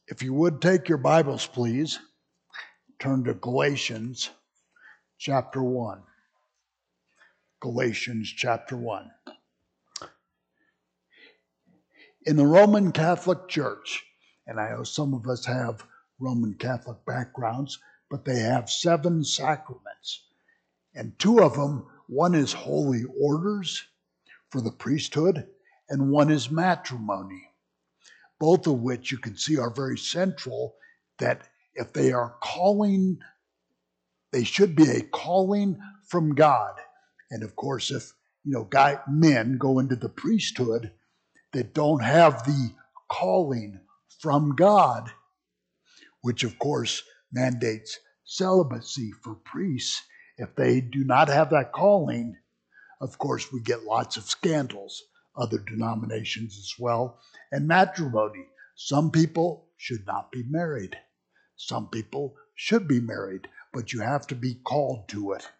If you would take your Bibles, please, turn to Galatians chapter 1. Galatians chapter 1. In the Roman Catholic Church, and I know some of us have Roman Catholic backgrounds, but they have 7 sacraments. And 2 of them, one is holy orders for the priesthood, and one is matrimony. Both of which you can see are very central, that if they are calling, they should be a calling from God. And of course, if men go into the priesthood that don't have the calling from God, which of course mandates celibacy for priests, if they do not have that calling, of course we get lots of scandals, other denominations as well, and matrimony. Some people should not be married. Some people should be married, but you have to be called to it.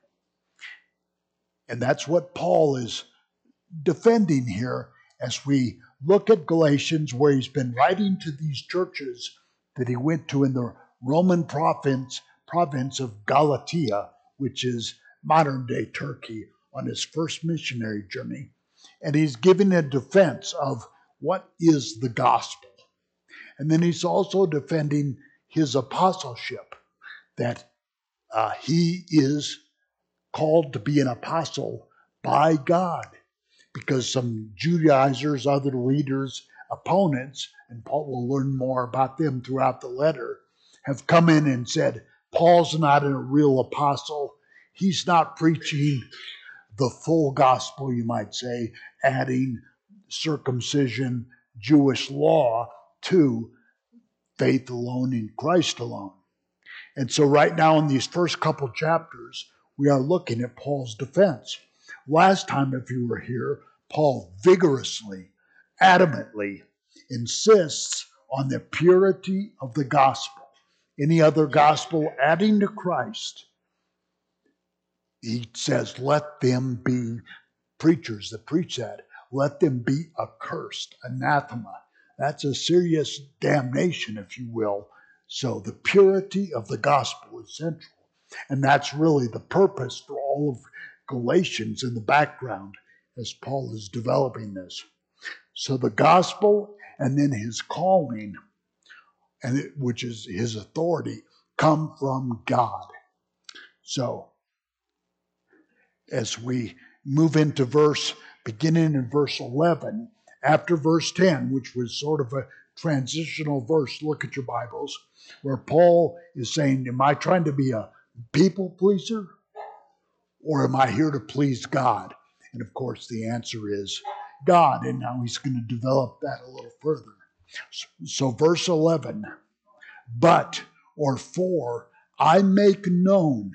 And that's what Paul is defending here as we look at Galatians, where he's been writing to these churches that he went to in the Roman province of Galatia, which is modern-day Turkey, on his first missionary journey. And he's giving a defense of what is the gospel. And then he's also defending his apostleship, that he is called to be an apostle by God, because some Judaizers, other leaders, opponents, and Paul will learn more about them throughout the letter, have come in and said, Paul's not a real apostle. He's not preaching the full gospel, you might say, adding circumcision, Jewish law to faith alone in Christ alone. And so right now in these first couple chapters, we are looking at Paul's defense. Last time, if you were here, Paul vigorously, adamantly insists on the purity of the gospel. Any other gospel adding to Christ, he says, let them be preachers that preach that. Let them be accursed, anathema. That's a serious damnation, if you will. So the purity of the gospel is central. And that's really the purpose for all of Galatians in the background as Paul is developing this. So the gospel and then his calling, which is his authority, come from God. So as we move into beginning in verse 11, after verse 10, which was sort of a transitional verse, look at your Bibles, where Paul is saying, am I trying to be a people pleaser, or am I here to please God? And of course the answer is God, and now he's going to develop that a little further. So verse 11, for I'm making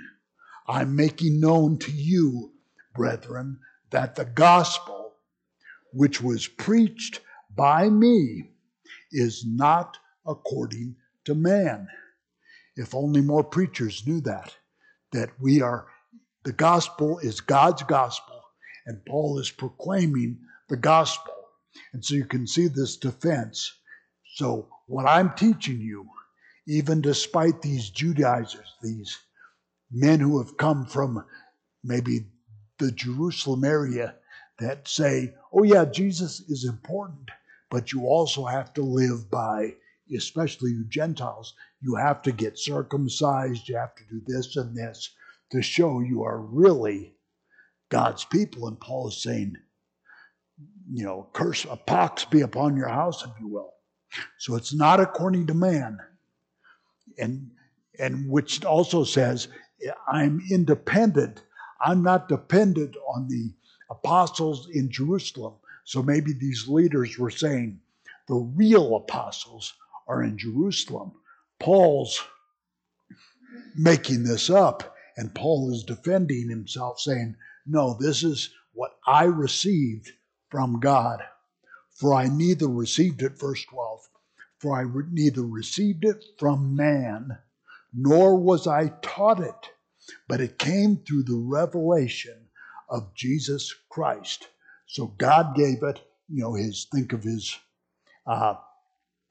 known to you, brethren, that the gospel which was preached by me is not according to man. If only more preachers knew that the gospel is God's gospel, and Paul is proclaiming the gospel. And so you can see this defense. So what I'm teaching you, even despite these Judaizers, these men who have come from maybe the Jerusalem area that say, oh yeah, Jesus is important, but you also have to live by, especially you Gentiles, you have to get circumcised, you have to do this and this to show you are really God's people. And Paul is saying, curse, a pox be upon your house, if you will. So it's not according to man. And which also says, I'm independent. I'm not dependent on the apostles in Jerusalem. So maybe these leaders were saying the real apostles are in Jerusalem. Paul's making this up, and Paul is defending himself, saying, no, this is what I received from God. For I neither received it, verse 12, for I neither received it from man, nor was I taught it, but it came through the revelation of Jesus Christ. So God gave it, think of his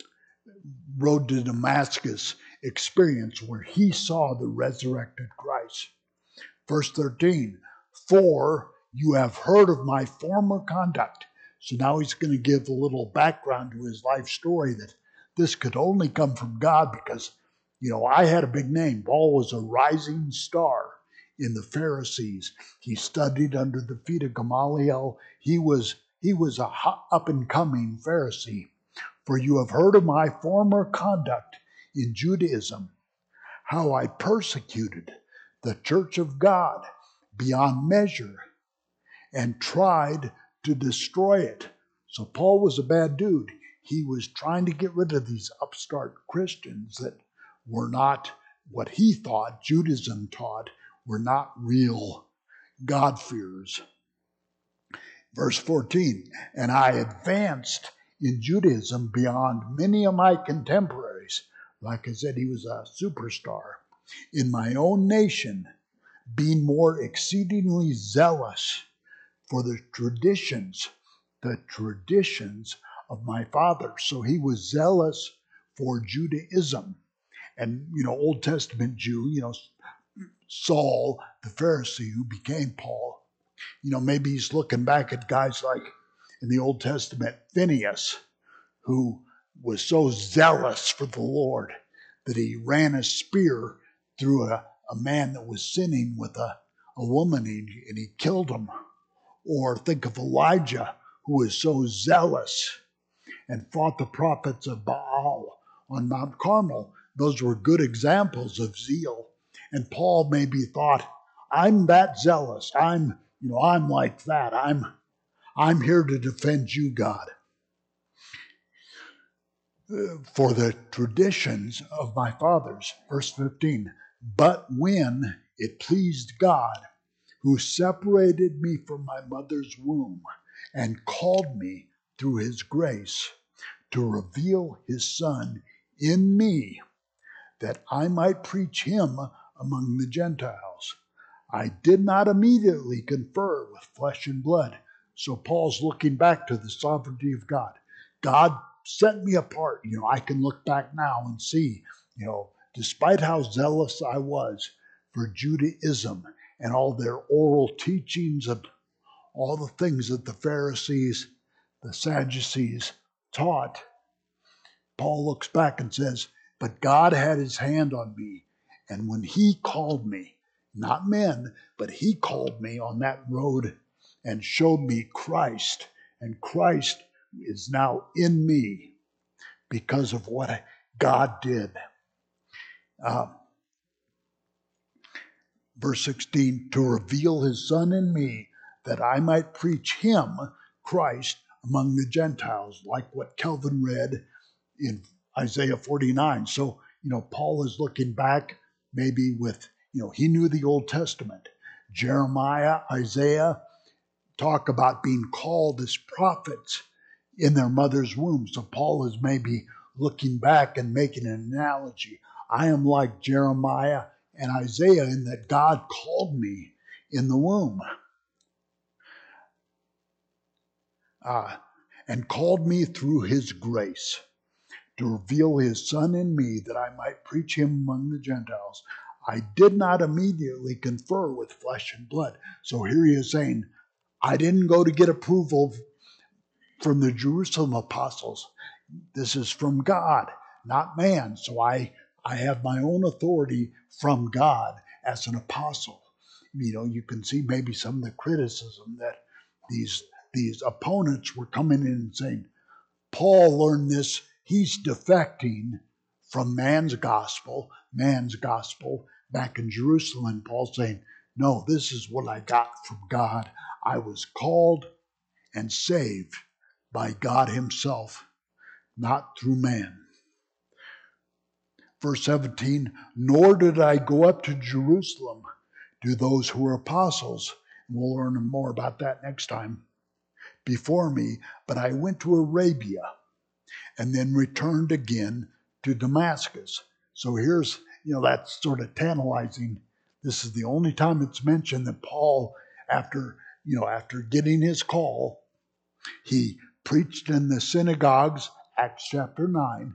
road to Damascus experience where he saw the resurrected Christ. Verse 13, for you have heard of my former conduct. So now he's going to give a little background to his life story that this could only come from God because, I had a big name. Paul was a rising star in the Pharisees. He studied under the feet of Gamaliel. He was a up and coming Pharisee. For you have heard of my former conduct in Judaism, how I persecuted the church of God beyond measure and tried to destroy it. So Paul was a bad dude. He was trying to get rid of these upstart Christians that were not what he thought, Judaism taught, were not real God-fearers. Verse 14, and I advanced in Judaism beyond many of my contemporaries. Like I said, he was a superstar. In my own nation, being more exceedingly zealous for the traditions of my fathers. So he was zealous for Judaism. And, Old Testament Jew, Saul, the Pharisee who became Paul. Maybe he's looking back at guys like in the Old Testament, Phineas, who was so zealous for the Lord that he ran a spear through a man that was sinning with a woman and he killed him. Or think of Elijah, who was so zealous and fought the prophets of Baal on Mount Carmel. Those were good examples of zeal. And Paul maybe thought, I'm that zealous. I'm like that. I'm here to defend you, God, for the traditions of my fathers. Verse 15, but when it pleased God, who separated me from my mother's womb and called me through his grace to reveal his Son in me, that I might preach him among the Gentiles. I did not immediately confer with flesh and blood. So Paul's looking back to the sovereignty of God. God set me apart. I can look back now and see, despite how zealous I was for Judaism and all their oral teachings and all the things that the Pharisees, the Sadducees taught, Paul looks back and says, but God had his hand on me. And when he called me, not men, but he called me on that road and showed me Christ. And Christ is now in me because of what God did. Verse 16, to reveal his Son in me, that I might preach him, Christ, among the Gentiles, like what Kelvin read in Isaiah 49. So, Paul is looking back maybe with, he knew the Old Testament. Jeremiah, Isaiah talk about being called as prophets in their mother's womb. So Paul is maybe looking back and making an analogy. I am like Jeremiah and Isaiah in that God called me in the womb. And called me through his grace to reveal his Son in me that I might preach him among the Gentiles. I did not immediately confer with flesh and blood. So here he is saying, I didn't go to get approval from the Jerusalem apostles. This is from God, not man. So I have my own authority from God as an apostle. You can see maybe some of the criticism that these opponents were coming in and saying, Paul learned this. He's defecting from man's gospel back in Jerusalem. Paul's saying, no, this is what I got from God. I was called and saved by God himself, not through man. Verse 17, nor did I go up to Jerusalem to those who were apostles. And we'll learn more about that next time. Before me, but I went to Arabia and then returned again to Damascus. So here's, that's sort of tantalizing. This is the only time it's mentioned that Paul, after getting his call, he preached in the synagogues, Acts chapter 9,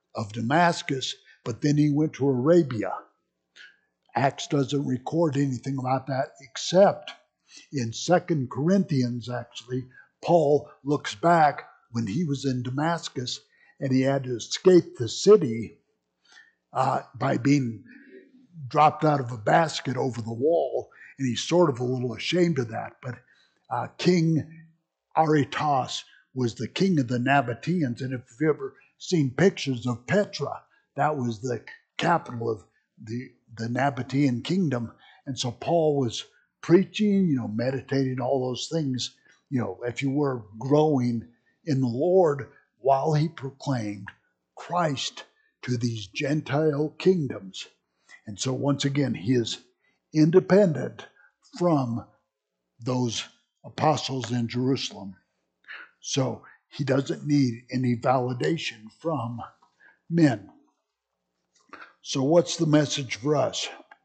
of Damascus, but then he went to Arabia. Acts doesn't record anything about that except in 2 Corinthians, actually, Paul looks back when he was in Damascus and he had to escape the city by being dropped out of a basket over the wall, and he's sort of a little ashamed of that. But King Aretas was the king of the Nabateans, and if you've ever seen pictures of Petra, that was the capital of the Nabatean kingdom. And so Paul was preaching, meditating, all those things, if you were growing in the Lord while he proclaimed Christ to these Gentile kingdoms. And so once again, he is independent from those apostles in Jerusalem. So he doesn't need any validation from men. So what's the message for us?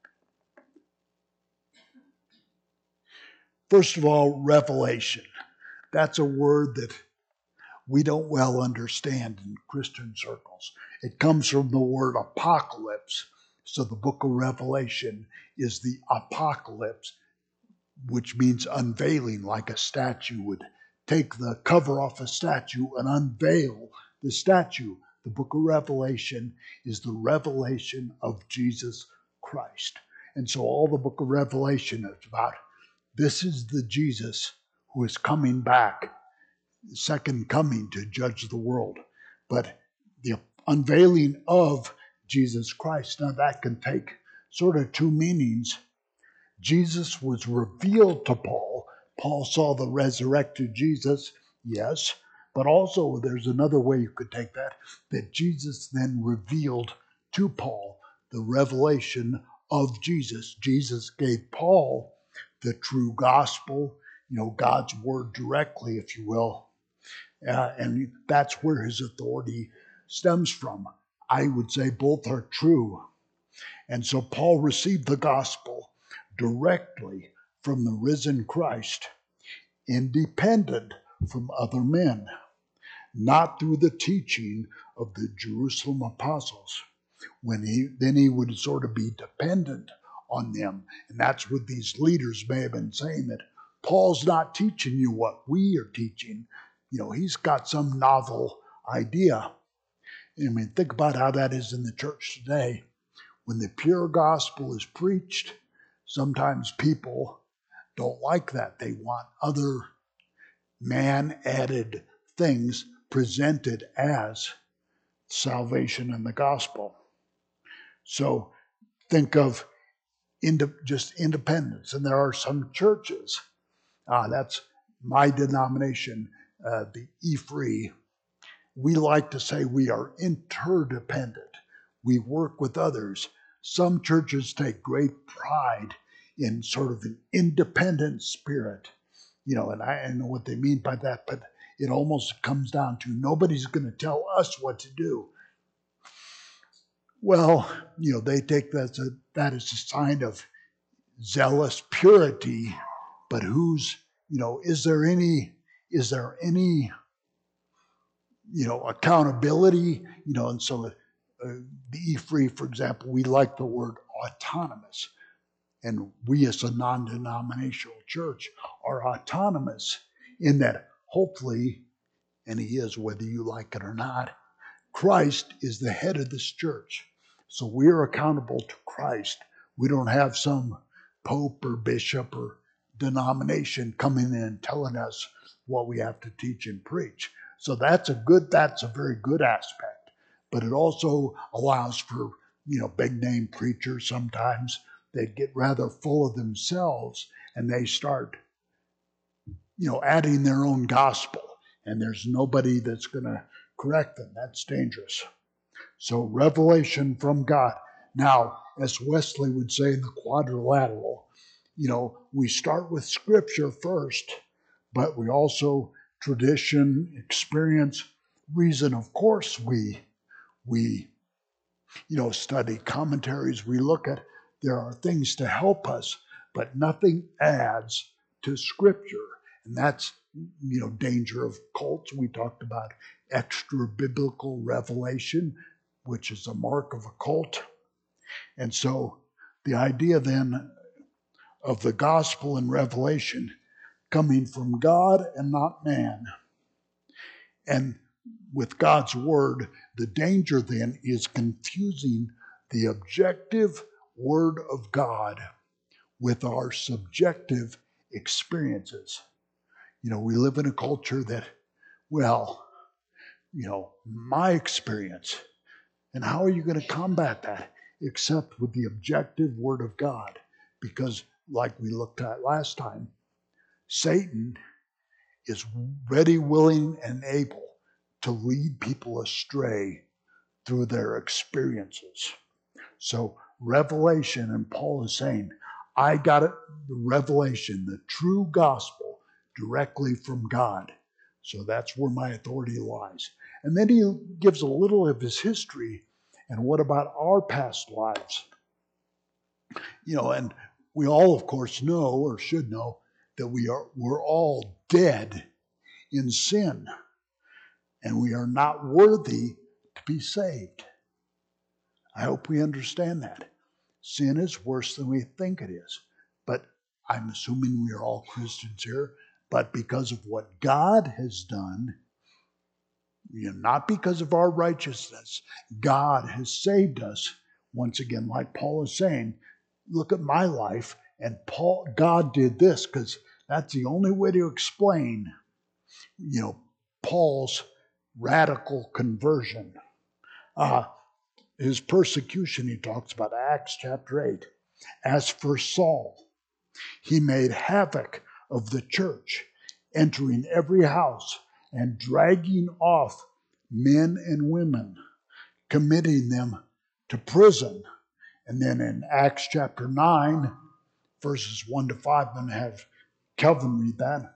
First of all, revelation. That's a word that we don't well understand in Christian circles. It comes from the word apocalypse. So the book of Revelation is the apocalypse, which means unveiling, like a statue would take the cover off a statue and unveil the statue. The book of Revelation is the revelation of Jesus Christ. And so all the book of Revelation is about, this is the Jesus who is coming back, the second coming to judge the world. But the unveiling of Jesus Christ, now that can take sort of two meanings. Jesus was revealed to Paul. Paul saw the resurrected Jesus, yes, but also there's another way you could take that Jesus then revealed to Paul the revelation of Jesus. Jesus gave Paul the true gospel, God's word directly, if you will. And that's where his authority stems from. I would say both are true. And so Paul received the gospel directly from the risen Christ, independent from other men, not through the teaching of the Jerusalem apostles. Then he would sort of be dependent on them. And that's what these leaders may have been saying, that Paul's not teaching you what we are teaching. He's got some novel idea. Think about how that is in the church today. When the pure gospel is preached, sometimes people don't like that. They want other man-added things presented as salvation in the gospel. So think of just independence. And there are some churches, that's my denomination, the E-Free. We like to say we are interdependent. We work with others. Some churches take great pride in sort of an independent spirit, and I know what they mean by that, but it almost comes down to nobody's going to tell us what to do. Well, they take that as a sign of zealous purity, but is there any accountability, and so the E-Free, for example, we like the word autonomous. And we as a non-denominational church are autonomous in that hopefully, and he is whether you like it or not, Christ is the head of this church. So we're accountable to Christ. We don't have some pope or bishop or denomination coming in and telling us what we have to teach and preach. So that's a very good aspect. But it also allows for, big name preachers sometimes. They get rather full of themselves and they start, adding their own gospel. And there's nobody that's going to correct them. That's dangerous. So revelation from God. Now, as Wesley would say in the Quadrilateral, we start with Scripture first, but we also tradition, experience, reason. Of course, we study commentaries. We look at, there are things to help us, but nothing adds to Scripture. And that's, danger of cults. We talked about extra biblical revelation. which is a mark of a cult. And so the idea then of the gospel and revelation coming from God and not man. And with God's word, the danger then is confusing the objective word of God with our subjective experiences. We live in a culture that, my experience. And how are you going to combat that except with the objective word of God? Because, like we looked at last time, Satan is ready, willing, and able to lead people astray through their experiences. So revelation, and Paul is saying, I got it, the revelation, the true gospel, directly from God. So that's where my authority lies. And then he gives a little of his history, and what about our past lives? And we all, of course, know or should know that we're all dead in sin, and we are not worthy to be saved. I hope we understand that. Sin is worse than we think it is. But I'm assuming we are all Christians here. But because of what God has done, not because of our righteousness, God has saved us. Once again, like Paul is saying, look at my life, and God did this, because that's the only way to explain, Paul's radical conversion. His persecution, he talks about, Acts chapter 8. As for Saul, he made havoc of the church, entering every house and dragging off men and women, committing them to prison. And then in Acts chapter 9, verses 1 to 5, I'm going to have Kelvin read that.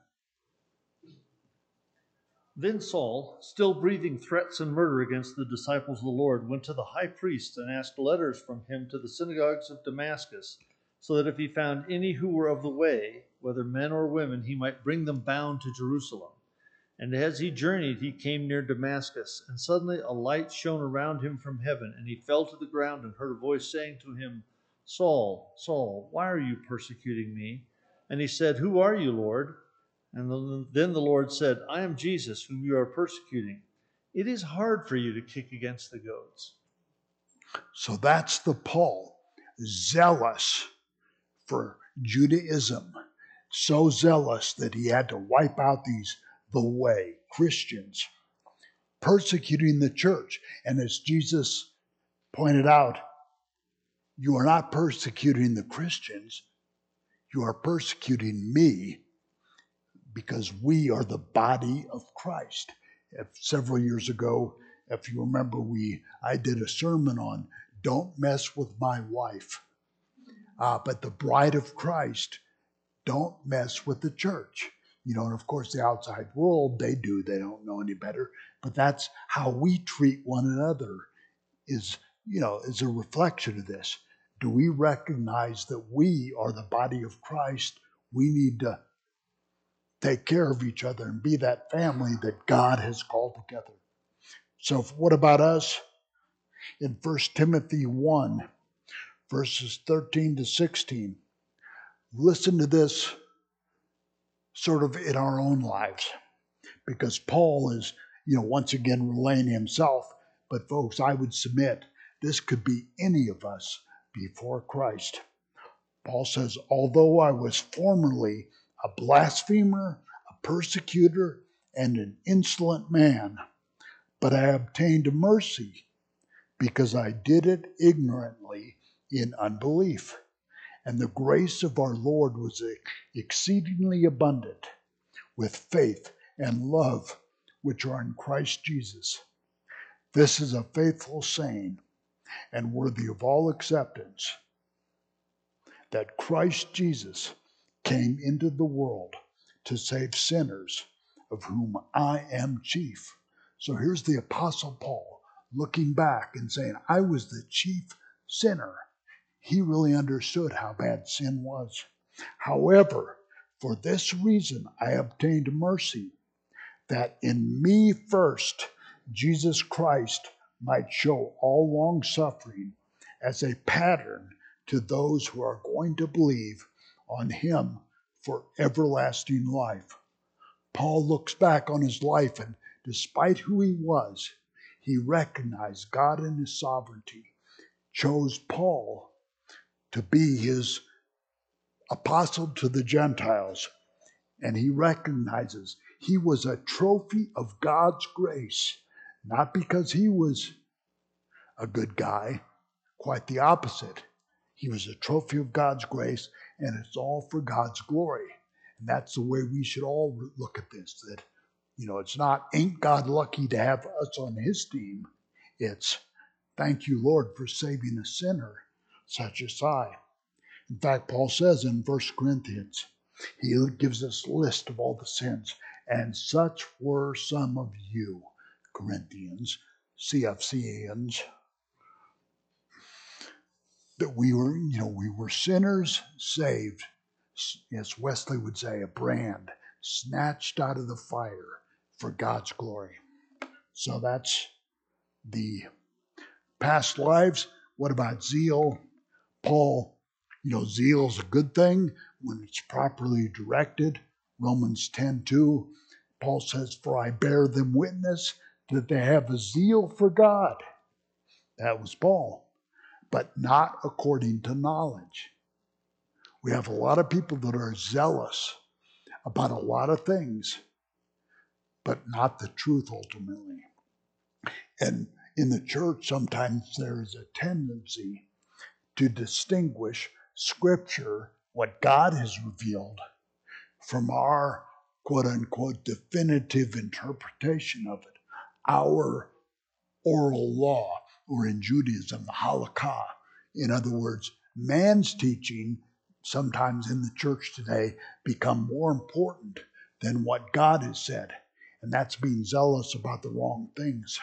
Then Saul, still breathing threats and murder against the disciples of the Lord, went to the high priest and asked letters from him to the synagogues of Damascus, so that if he found any who were of the way, whether men or women, he might bring them bound to Jerusalem. And as he journeyed, he came near Damascus, and suddenly a light shone around him from heaven, and he fell to the ground and heard a voice saying to him, Saul, Saul, why are you persecuting me? And he said, Who are you, Lord? And then the Lord said, I am Jesus, whom you are persecuting. It is hard for you to kick against the goads. So that's the Paul, zealous for Judaism, so zealous that he had to wipe out the way, Christians, persecuting the church. And as Jesus pointed out, you are not persecuting the Christians, you are persecuting me, because we are the body of Christ. Several years ago, if you remember, I did a sermon on don't mess with my wife. But the bride of Christ, don't mess with the church. And of course the outside world, they don't know any better. But that's how we treat one another is a reflection of this. Do we recognize that we are the body of Christ? We need to take care of each other and be that family that God has called together. So what about us? In 1 Timothy 1, verses 13 to 16, listen to this sort of in our own lives, because Paul is, once again relaying himself. But folks, I would submit this could be any of us before Christ. Paul says, although I was formerly a blasphemer, a persecutor, and an insolent man, but I obtained mercy because I did it ignorantly in unbelief. And the grace of our Lord was exceedingly abundant with faith and love which are in Christ Jesus. This is a faithful saying and worthy of all acceptance, that Christ Jesus came into the world to save sinners, of whom I am chief. So here's the Apostle Paul looking back and saying, I was the chief sinner. He really understood how bad sin was. However, for this reason I obtained mercy, that in me first Jesus Christ might show all long suffering as a pattern to those who are going to believe on him for everlasting life. Paul looks back on his life, and despite who he was, he recognized God in his sovereignty, chose Paul to be his apostle to the Gentiles, and he recognizes he was a trophy of God's grace, not because he was a good guy, quite the opposite. He was a trophy of God's grace, and it's all for God's glory. And that's the way we should all look at this, that, it's not, ain't God lucky to have us on his team? It's, thank you, Lord, for saving a sinner such as I. In fact, Paul says in 1 Corinthians, he gives us a list of all the sins, and such were some of you, Corinthians, CFCans, that we were sinners saved. As Wesley would say, a brand snatched out of the fire for God's glory. So that's the past lives. What about zeal? Paul, zeal is a good thing when it's properly directed. Romans 10:2, Paul says, "For I bear them witness that they have a zeal for God." That was Paul. But not according to knowledge. We have a lot of people that are zealous about a lot of things, but not the truth ultimately. And in the church, sometimes there is a tendency to distinguish Scripture, what God has revealed, from our quote-unquote definitive interpretation of it, our oral law, or in Judaism, the halakha. In other words, man's teaching, sometimes in the church today, become more important than what God has said. And that's being zealous about the wrong things.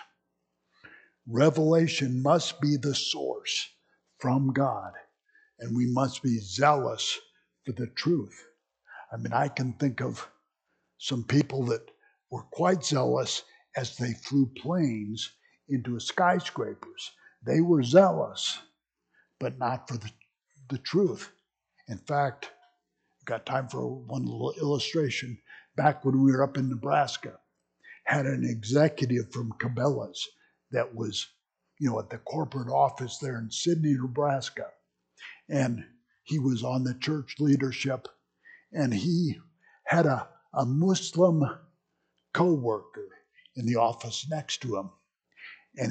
Revelation must be the source from God, and we must be zealous for the truth. I can think of some people that were quite zealous as they flew planes into skyscrapers. They were zealous, but not for the truth. In fact, got time for one little illustration. Back when we were up in Nebraska, had an executive from Cabela's that was, at the corporate office there in Sidney, Nebraska. And he was on the church leadership, and he had a Muslim co-worker in the office next to him. And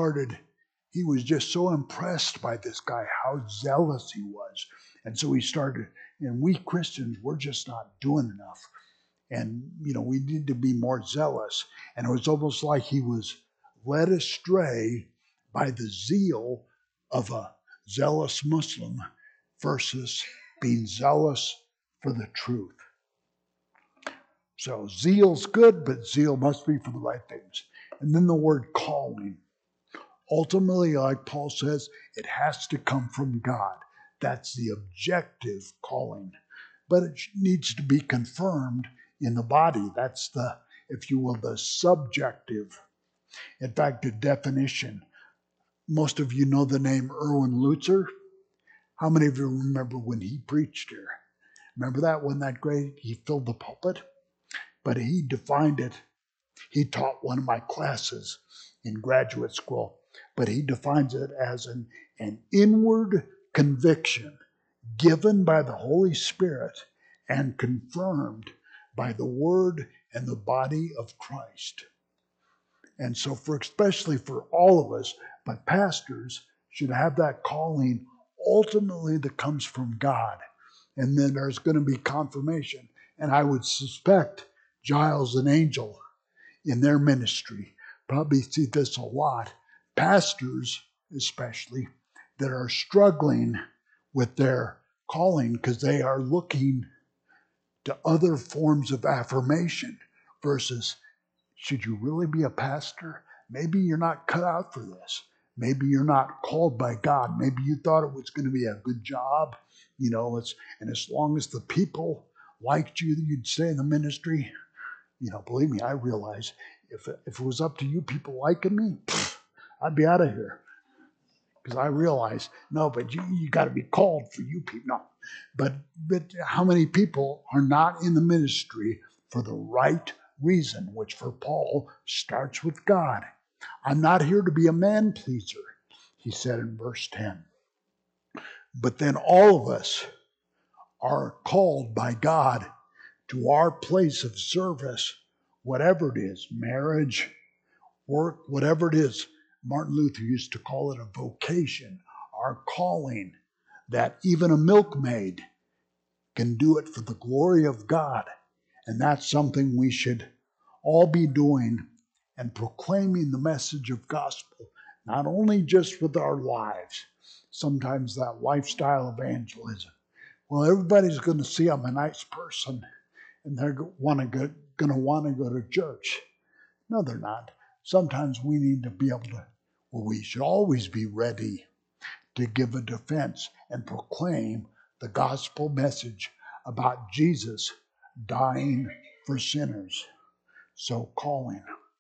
he was just so impressed by this guy, how zealous he was. And so he started, and we Christians, we're just not doing enough. And, we need to be more zealous. And it was almost like he was led astray by the zeal of a zealous Muslim versus being zealous for the truth. So zeal's good, but zeal must be for the right things. And then the word calling. Ultimately, like Paul says, it has to come from God. That's the objective calling. But it needs to be confirmed in the body. That's the, if you will, the subjective. In fact, the definition. Most of you know the name Erwin Lutzer. How many of you remember when he preached here? Remember that? Wasn't that great? He filled the pulpit. But he defined it. He taught one of my classes in graduate school. But he defines it as an inward conviction given by the Holy Spirit and confirmed by the Word and the body of Christ. And so especially for all of us, but pastors should have that calling ultimately that comes from God. And then there's going to be confirmation. And I would suspect Giles and Angel in their ministry probably see this a lot. Pastors, especially, that are struggling with their calling because they are looking to other forms of affirmation versus, should you really be a pastor? Maybe you're not cut out for this. Maybe you're not called by God. Maybe you thought it was going to be a good job. And as long as the people liked you, you'd stay in the ministry. Believe me, I realize if it was up to you people liking me, I'd be out of here. Because I realize, no, but you got to be called for you people. No. But how many people are not in the ministry for the right reason, which for Paul starts with God. I'm not here to be a man pleaser, he said in verse 10. But then all of us are called by God to our place of service, whatever it is, marriage, work, whatever it is. Martin Luther used to call it a vocation, our calling, that even a milkmaid can do it for the glory of God. And that's something we should all be doing and proclaiming the message of gospel, not only just with our lives, sometimes that lifestyle evangelism. Well, everybody's going to see I'm a nice person and they're going to want to go to church. No, they're not. Sometimes we need to be able to, well, we should always be ready to give a defense and proclaim the gospel message about Jesus dying for sinners. So calling.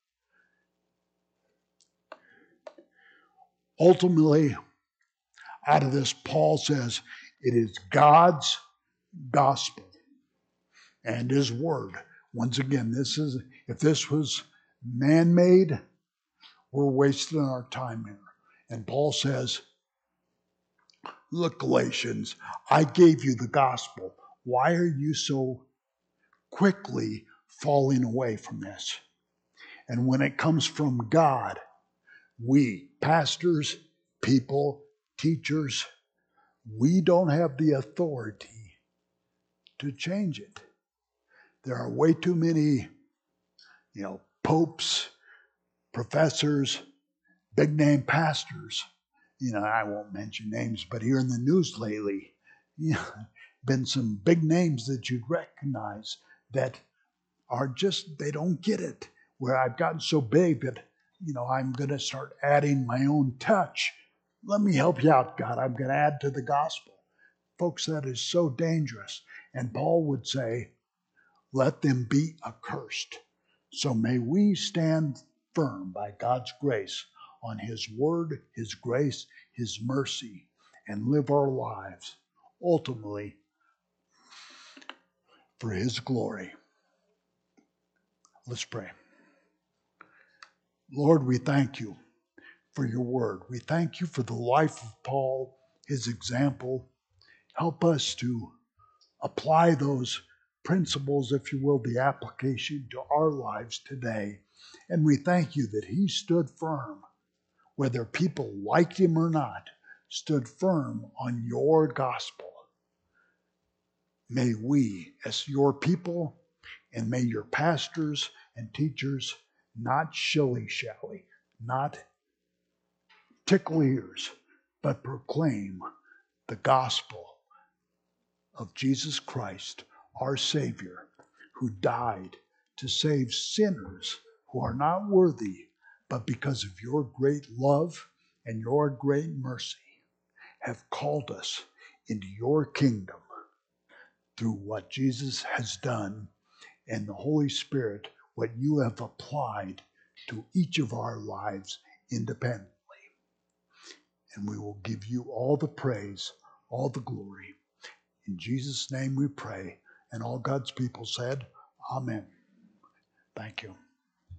Ultimately, out of this, Paul says it is God's gospel and his word. Once again, if this was man-made, we're wasting our time here. And Paul says, look, Galatians, I gave you the gospel. Why are you so quickly falling away from this? And when it comes from God, we, pastors, people, teachers, we don't have the authority to change it. There are way too many, popes, professors, big name pastors. I won't mention names, but here in the news lately, been some big names that you'd recognize that are just, they don't get it. Where I've gotten so big that, I'm going to start adding my own touch. Let me help you out, God. I'm going to add to the gospel. Folks, that is so dangerous. And Paul would say, let them be accursed. So may we stand firm by God's grace on his word, his grace, his mercy, and live our lives ultimately for his glory. Let's pray. Lord, we thank you for your word. We thank you for the life of Paul, his example. Help us to apply those principles, if you will, the application to our lives today. And we thank you that he stood firm, whether people liked him or not, stood firm on your gospel. May we, as your people, and may your pastors and teachers not shilly-shally, not tickle ears, but proclaim the gospel of Jesus Christ, our Savior, who died to save sinners who are not worthy, but because of your great love and your great mercy, have called us into your kingdom through what Jesus has done and the Holy Spirit, what you have applied to each of our lives independently. And we will give you all the praise, all the glory. In Jesus' name we pray. And all God's people said, Amen. Thank you.